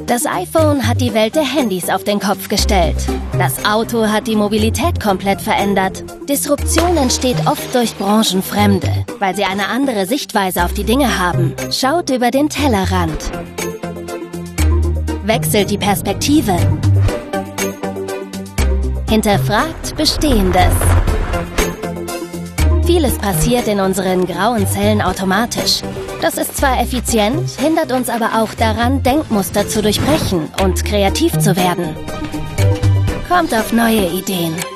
Das iPhone hat die Welt der Handys auf den Kopf gestellt. Das Auto hat die Mobilität komplett verändert. Disruption entsteht oft durch Branchenfremde, weil sie eine andere Sichtweise auf die Dinge haben. Schaut über den Tellerrand. Wechselt die Perspektive. Hinterfragt Bestehendes. Vieles passiert in unseren grauen Zellen automatisch. Das ist zwar effizient, hindert uns aber auch daran, Denkmuster zu durchbrechen und kreativ zu werden. Kommt auf neue Ideen.